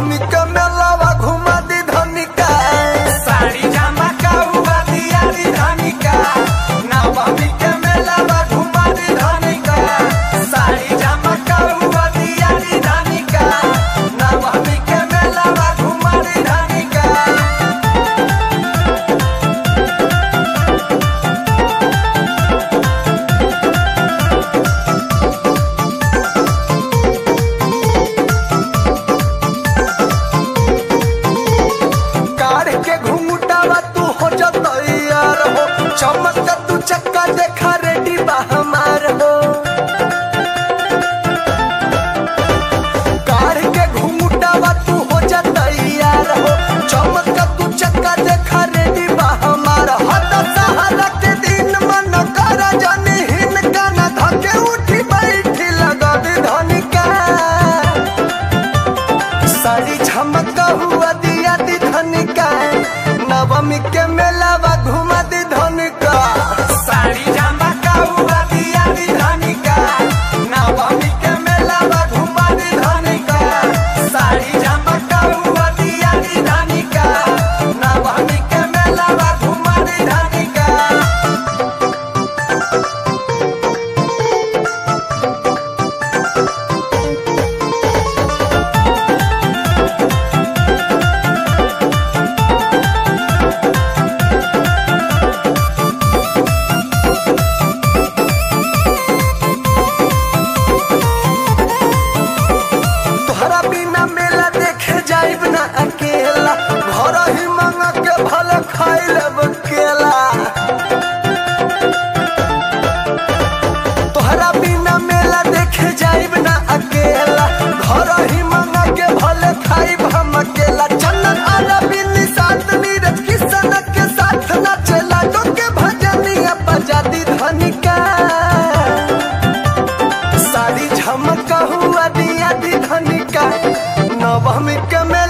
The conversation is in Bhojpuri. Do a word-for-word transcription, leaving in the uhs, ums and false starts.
नवमी के मेलावा घुमा दी धनिका साड़ी जामा का हुआ दिया दी धनिका नवमी के मेलावा घुमा दी धनिका साड़ी जामा का हुआ दिया दी धनिका नवमी के मेलावा घुमा दी धनिका। के घुमुटावा तू हो जतैयार हो चमक तू चक्का देखा रेडी बा हमार हो कार के घुमुटावा तू हो जतैयार हो चमक तू चक्का देखा रेडी बा हमार हद सहारा के दिन मन कर जानी हिनका न धके उठी बैठी लगा दे धनिका साड़ी झमका हुआ दिया दी धनिका नवमी के मेलावा घुमा दी धनिका साड़ी जामा का हुआ दिया दी धनिका नवमी के मेलावा घुमा दी धनिका साड़ी जामा का हुआ दिया दी धनिका नवमी के मेलावा घुमा दी धनिका। बिना मेला देखे जाइब ना अकेला घर ही मंगा के भले खाई लेब केला तोहरा बिना मेला देखे जाइब ना अकेला घर ही मंगा के भले खाई हम अकेला चंदन आला बिन्नी साथ नीरज किशन के साथ नाचेला डोके भजनिया बजा दी धनिका साड़ी झमका हुआ दिया दी धनिका नवमी के